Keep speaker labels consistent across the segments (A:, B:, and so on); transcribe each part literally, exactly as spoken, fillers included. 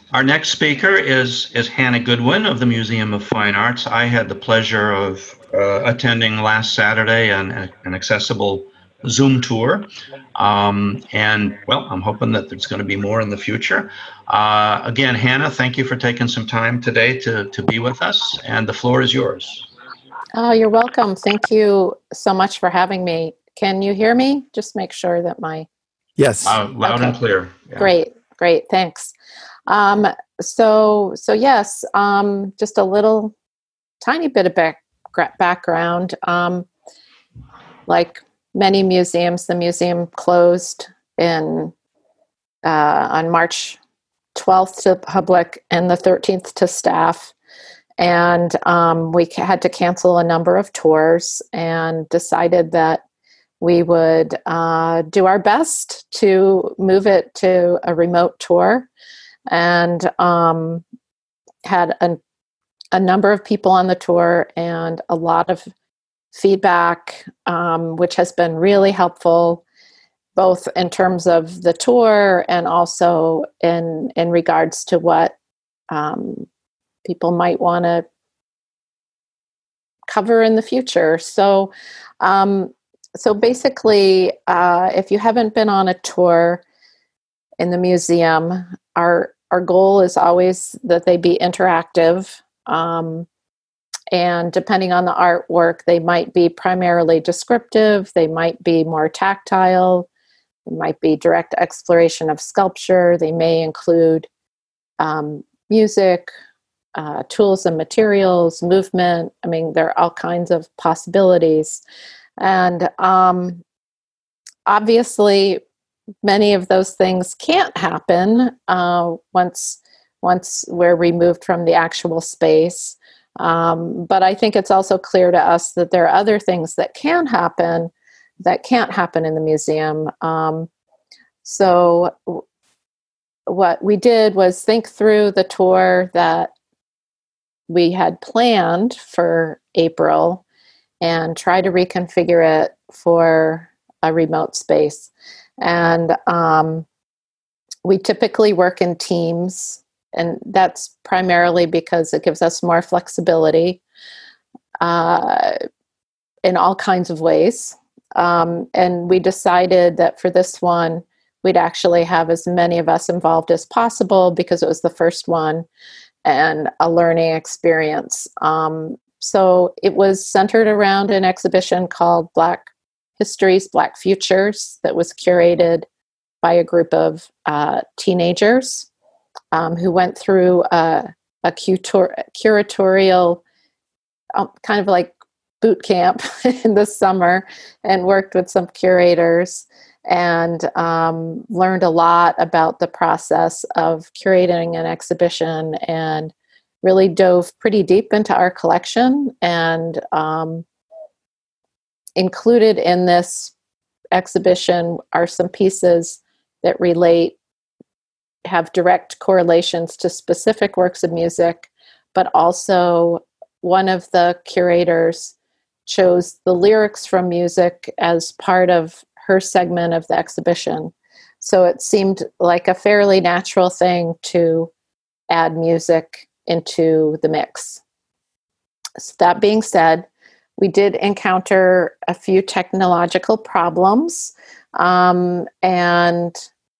A: Our next speaker is, is Hannah Goodwin of the Museum of Fine Arts. I had the pleasure of uh, attending last Saturday an, an accessible Zoom tour. Um, and, well, I'm hoping that there's going to be more in the future. Uh, again, Hannah, thank you for taking some time today to, to be with us, and the floor is yours.
B: Oh, you're welcome. Thank you so much for having me. Can you hear me? Just make sure that my...
C: Yes.
A: Uh, loud
B: okay.
A: and clear.
B: Yeah. Great, great, thanks. Um, so, so yes, um, just a little tiny bit of back, background. Um, like many museums, the museum closed in uh, on March twelfth to the public and the thirteenth to staff. And um, we had to cancel a number of tours and decided that we would uh, do our best to move it to a remote tour, and um, had a, a number of people on the tour and a lot of feedback, um, which has been really helpful, both in terms of the tour and also in, in regards to what um, people might want to cover in the future. So, um, so basically, uh, if you haven't been on a tour in the museum, our our goal is always that they be interactive. Um, and depending on the artwork, they might be primarily descriptive, they might be more tactile, it might be direct exploration of sculpture, they may include um, music, uh, tools and materials, movement. I mean, there are all kinds of possibilities. And um, obviously, many of those things can't happen uh, once once we're removed from the actual space. Um, but I think it's also clear to us that there are other things that can happen that can't happen in the museum. Um, so w- what we did was think through the tour that we had planned for April and try to reconfigure it for a remote space. And um, we typically work in teams, and that's primarily because it gives us more flexibility uh, in all kinds of ways. Um, and we decided that for this one, we'd actually have as many of us involved as possible because it was the first one and a learning experience. Um, so it was centered around an exhibition called Black Histories, Black Futures that was curated by a group of uh, teenagers um, who went through a, a curator- curatorial um, kind of like boot camp in the summer and worked with some curators and um, learned a lot about the process of curating an exhibition and really dove pretty deep into our collection. And um, included in this exhibition are some pieces that relate, have direct correlations to specific works of music, but also one of the curators chose the lyrics from music as part of her segment of the exhibition. So it seemed like a fairly natural thing to add music into the mix. So that being said, we did encounter a few technological problems, um, and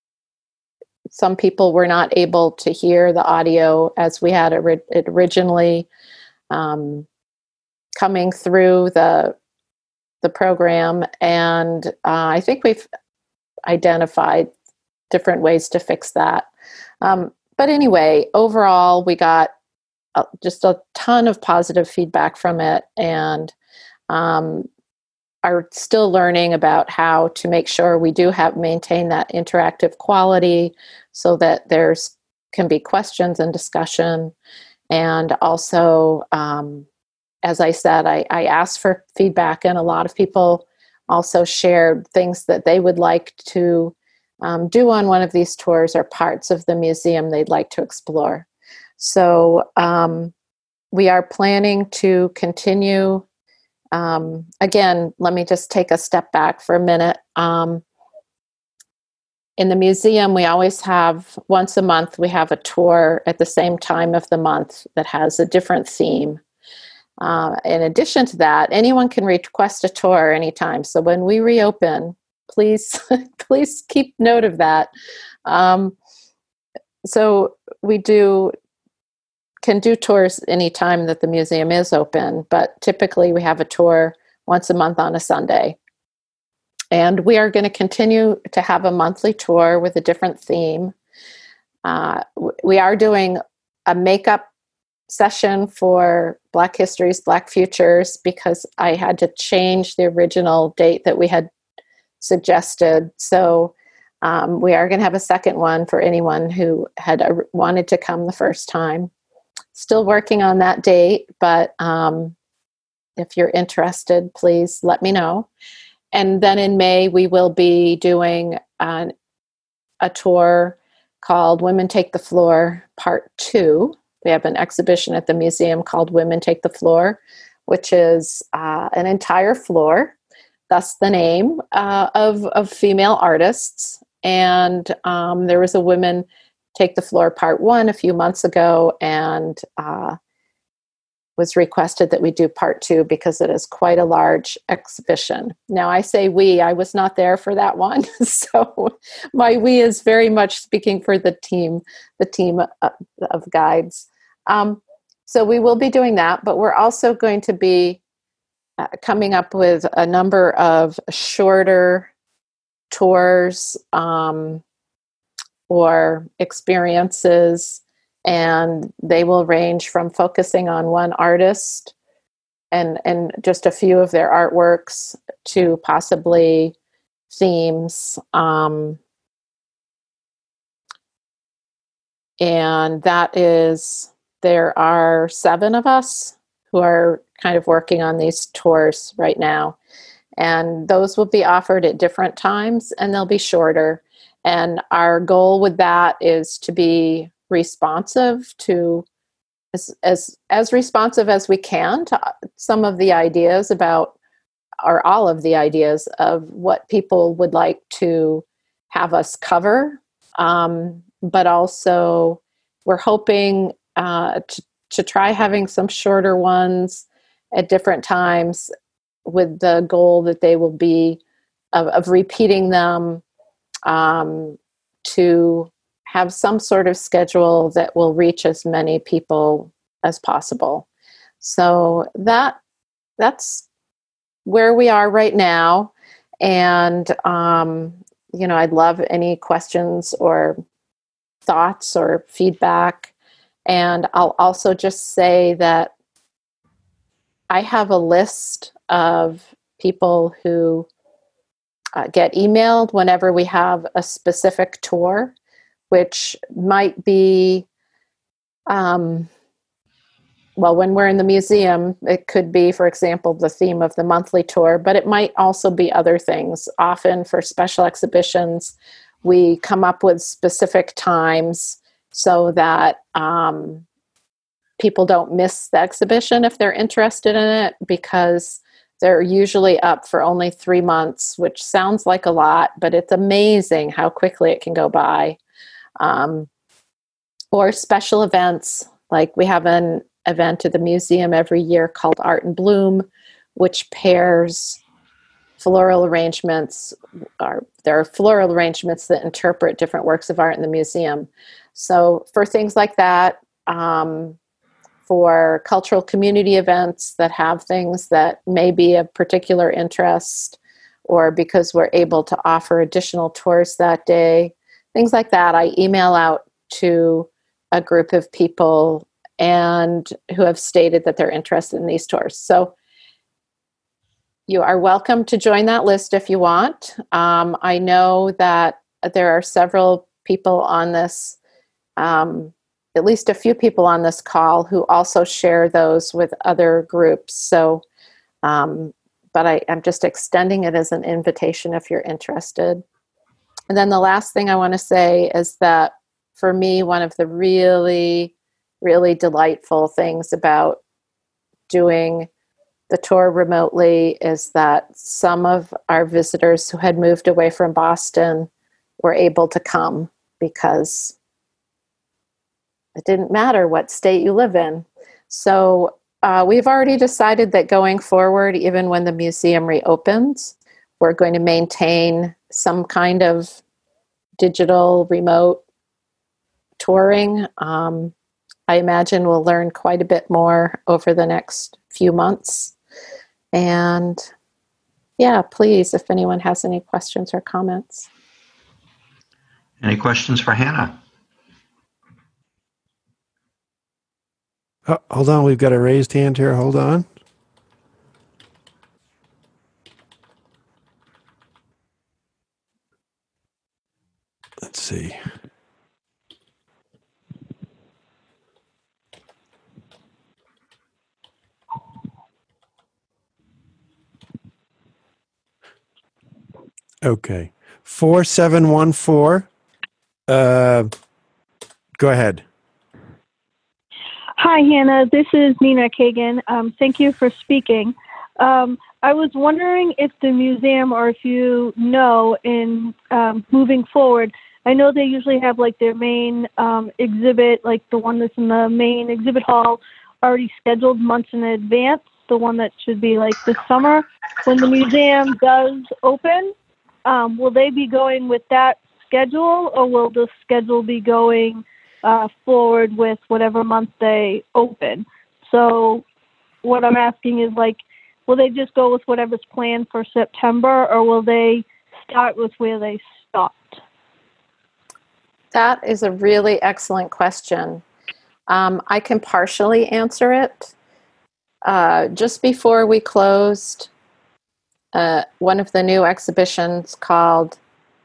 B: some people were not able to hear the audio as we had it originally um, coming through the the program, and uh, I think we've identified different ways to fix that. Um, but anyway, overall, we got uh, just a ton of positive feedback from it, and um, are still learning about how to make sure we do have maintain that interactive quality, so that there's can be questions and discussion, and also. Um, As I said, I, I asked for feedback, and a lot of people also shared things that they would like to um, do on one of these tours or parts of the museum they'd like to explore. So um, we are planning to continue. Um, again, let me just take a step back for a minute. Um, in the museum, we always have, once a month, we have a tour at the same time of the month that has a different theme. Uh, in addition to that, anyone can request a tour anytime. So when we reopen, please, please keep note of that. Um, so we do can do tours anytime that the museum is open, but typically we have a tour once a month on a Sunday. And we are going to continue to have a monthly tour with a different theme. Uh, we are doing a makeup session for Black Histories, Black Futures, because I had to change the original date that we had suggested. So um, we are going to have a second one for anyone who had uh, wanted to come the first time. Still working on that date, but um, if you're interested, please let me know. And then in May, we will be doing an, a tour called Women Take the Floor, Part Two. We have an exhibition at the museum called Women Take the Floor, which is uh, an entire floor, thus the name, uh, of, of female artists. And um, there was a Women Take the Floor Part One a few months ago, and uh, was requested that we do part two because it is quite a large exhibition. Now, I say we, I was not there for that one. So my we is very much speaking for the team, the team of, of guides. Um, so we will be doing that, but we're also going to be uh, coming up with a number of shorter tours um, or experiences. And they will range from focusing on one artist and, and just a few of their artworks to possibly themes. Um, and that is, there are seven of us who are kind of working on these tours right now. And those will be offered at different times, and they'll be shorter. And our goal with that is to be responsive to as as as responsive as we can to some of the ideas about, or all of the ideas of what people would like to have us cover. Um, but also, we're hoping uh, to, to try having some shorter ones at different times, with the goal that they will be of, of repeating them um, to have some sort of schedule that will reach as many people as possible. So that that's where we are right now. And, um, you know, I'd love any questions or thoughts or feedback. And I'll also just say that I have a list of people who uh, get emailed whenever we have a specific tour, which might be, um, well, when we're in the museum, it could be, for example, the theme of the monthly tour, but it might also be other things. Often for special exhibitions, we come up with specific times so that um, people don't miss the exhibition if they're interested in it, because they're usually up for only three months, which sounds like a lot, but it's amazing how quickly it can go by. Um, or special events, like we have an event at the museum every year called Art in Bloom, which pairs floral arrangements, or there are floral arrangements that interpret different works of art in the museum. So for things like that, um, for cultural community events that have things that may be of particular interest, or because we're able to offer additional tours that day, things like that, I email out to a group of people and who have stated that they're interested in these tours. So you are welcome to join that list if you want. Um, I know that there are several people on this, um, at least a few people on this call who also share those with other groups. So, um, but I, I'm just extending it as an invitation if you're interested. And then the last thing I want to say is that for me, one of the really, really delightful things about doing the tour remotely is that some of our visitors who had moved away from Boston were able to come because it didn't matter what state you live in. So uh, we've already decided that going forward, even when the museum reopens, we're going to maintain some kind of digital remote touring. Um, I imagine we'll learn quite a bit more over the next few months. And yeah, please, if anyone has any questions or comments.
A: Any questions for Hannah?
C: Oh, hold on, we've got a raised hand here. Hold on. Let's see. Okay. four seven one four. Uh, go ahead.
D: Hi, Hannah. This is Nina Kagan. Um, thank you for speaking. Um, I was wondering if the museum, or if you know, in um, moving forward, I know they usually have like their main um, exhibit, like the one that's in the main exhibit hall, already scheduled months in advance, the one that should be like this summer. When the museum does open, um, will they be going with that schedule, or will the schedule be going uh, forward with whatever month they open? So what I'm asking is, like, will they just go with whatever's planned for September, or will they start with where they stopped?
B: That is a really excellent question. Um, I can partially answer it. Uh, just before we closed, uh, one of the new exhibitions called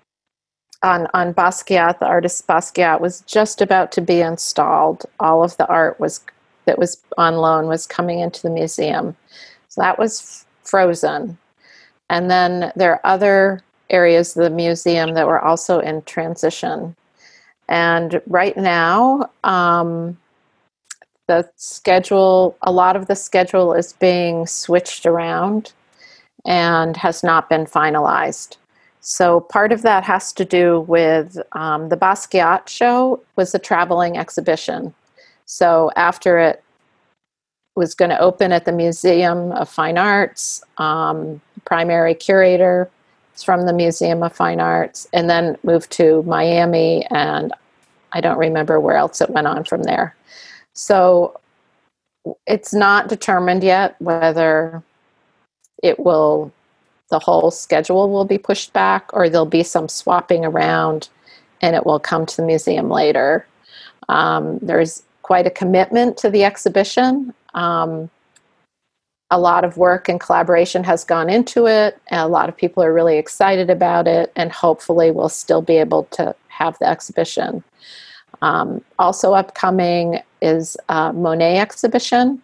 B: on, on Basquiat, the artist Basquiat, was just about to be installed. All of the art was that was on loan was coming into the museum. So that was f- frozen. And then there are other areas of the museum that were also in transition. And right now, um, the schedule, a lot of the schedule is being switched around and has not been finalized. So part of that has to do with um, the Basquiat show was a traveling exhibition. So after it was going to open at the Museum of Fine Arts, um, primary curator is from the Museum of Fine Arts, and then moved to Miami, and I don't remember where else it went on from there. So it's not determined yet whether it will, the whole schedule will be pushed back, or there'll be some swapping around and it will come to the museum later. Um, there's quite a commitment to the exhibition. Um, a lot of work and collaboration has gone into it, and a lot of people are really excited about it, and hopefully we'll still be able to have the exhibition. Um, also upcoming is a Monet exhibition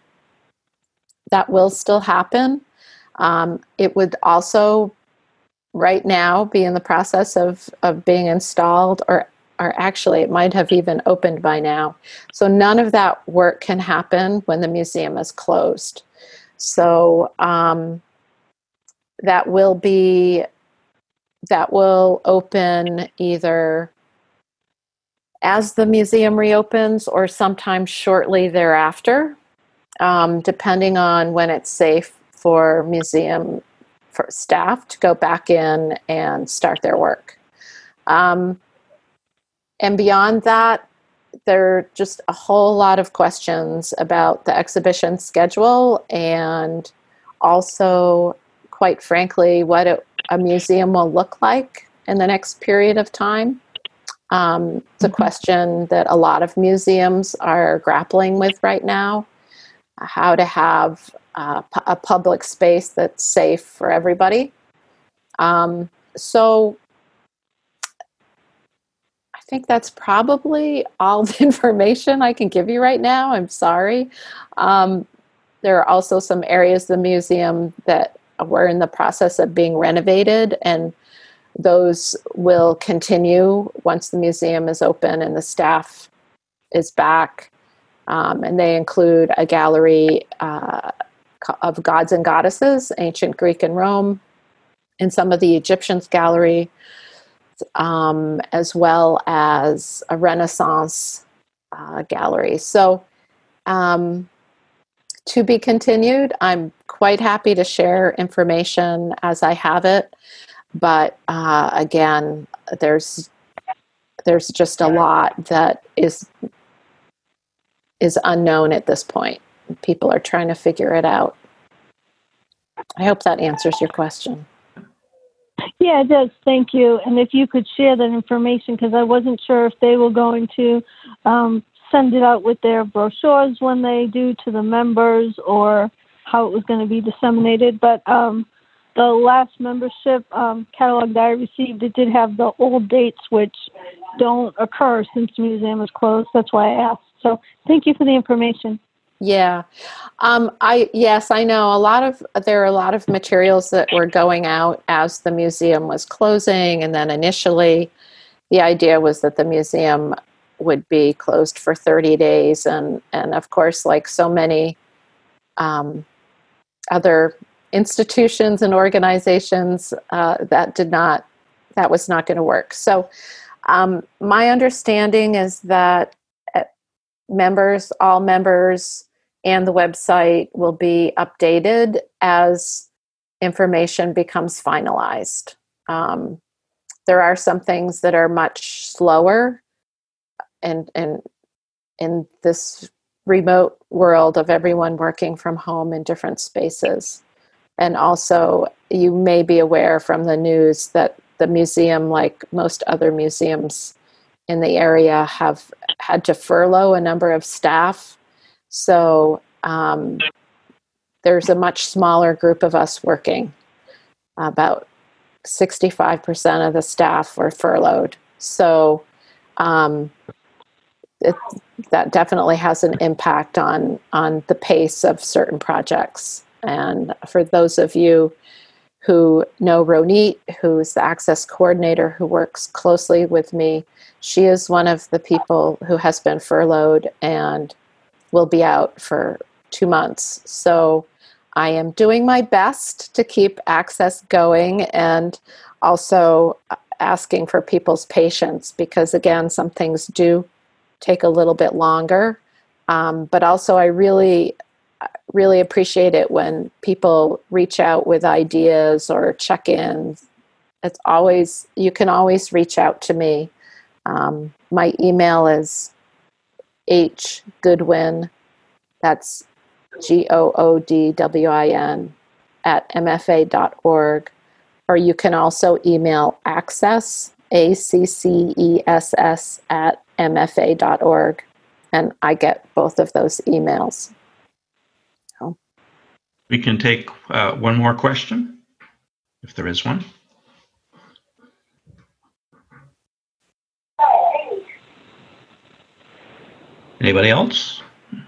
B: that will still happen. Um, it would also right now be in the process of, of being installed, or, or actually it might have even opened by now. So none of that work can happen when the museum is closed. So um, that will be, that will open either as the museum reopens or sometime shortly thereafter, um, depending on when it's safe for museum for staff to go back in and start their work. Um, and beyond that, there are just a whole lot of questions about the exhibition schedule, and also, quite frankly, what it, a museum will look like in the next period of time. Um, it's a question that a lot of museums are grappling with right now, how to have uh, a public space that's safe for everybody. Um, so I think that's probably all the information I can give you right now. I'm sorry. Um, there are also some areas of the museum that were in the process of being renovated, and those will continue once the museum is open and the staff is back. Um, and they include a gallery uh, of gods and goddesses, ancient Greek and Rome, and some of the Egyptians gallery, um, as well as a Renaissance uh, gallery. So um, to be continued. I'm quite happy to share information as I have it. But uh, again, there's there's just a lot that is is unknown at this point. People are trying to figure it out. I hope that answers your question.
D: Yeah, it does. Thank you. And if you could share that information, because I wasn't sure if they were going to um, send it out with their brochures when they do to the members, or how it was going to be disseminated. But um, the last membership um, catalog that I received, it did have the old dates, which don't occur since the museum is closed. That's why I asked. So thank you for the information.
B: Yeah. Um, I, yes, I know a lot of, there are a lot of materials that were going out as the museum was closing. And then initially the idea was that the museum would be closed for thirty days. And, and of course, like so many um, other institutions and organizations, uh, that did not, that was not going to work. So um, my understanding is that members, all members, and the website will be updated as information becomes finalized. Um, there are some things that are much slower, and and in this remote world of everyone working from home in different spaces. And also, you may be aware from the news that the museum, like most other museums in the area, have had to furlough a number of staff. So um, there's a much smaller group of us working. About sixty-five percent of the staff were furloughed. So um, it, that definitely has an impact on, on the pace of certain projects. And for those of you who know Ronit, who's the access coordinator who works closely with me, she is one of the people who has been furloughed and will be out for two months. So I am doing my best to keep access going, and also asking for people's patience, because again, some things do take a little bit longer. Um, but also I really, really appreciate it when people reach out with ideas or check-ins. It's always, you can always reach out to me. Um, my email is hgoodwin, that's G O O D W I N, at m f a dot org. Or you can also email access, A C C E S S, at m f a dot org. And I get both of those emails. So.
A: We can take uh, one more question, if there is one. Anybody else?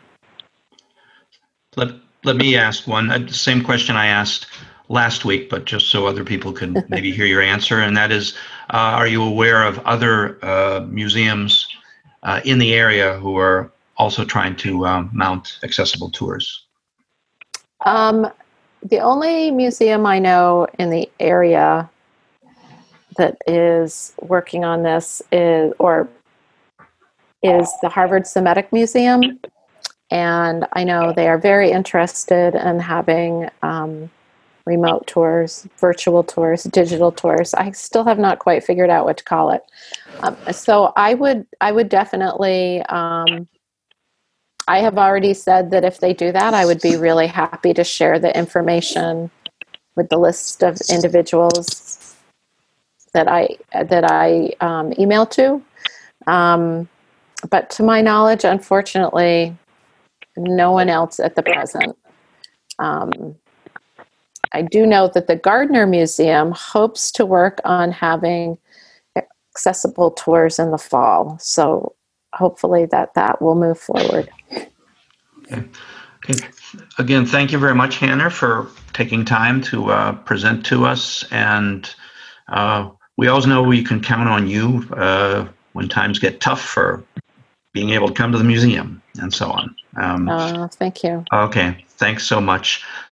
A: Let, let me ask one. Uh, same question I asked last week, but just so other people can maybe hear your answer. And that is, uh, are you aware of other uh, museums uh, in the area who are also trying to um, mount accessible tours?
B: Um, the only museum I know in the area that is working on this is, or is the Harvard Semitic Museum. And I know they are very interested in having um, remote tours, virtual tours, digital tours. I still have not quite figured out what to call it. Um, so I would, I would definitely, um, I have already said that if they do that, I would be really happy to share the information with the list of individuals that I, that I um, email to. Um, but to my knowledge, unfortunately, no one else at the present. Um, I do know that the Gardner Museum hopes to work on having accessible tours in the fall. So hopefully that that will move forward.
A: Okay. Okay. Again, thank you very much, Hannah, for taking time to uh, present to us. And uh, we always know we can count on you uh, when times get tough for being able to come to the museum and so on. Um,
B: uh, thank you.
A: Okay, thanks so much.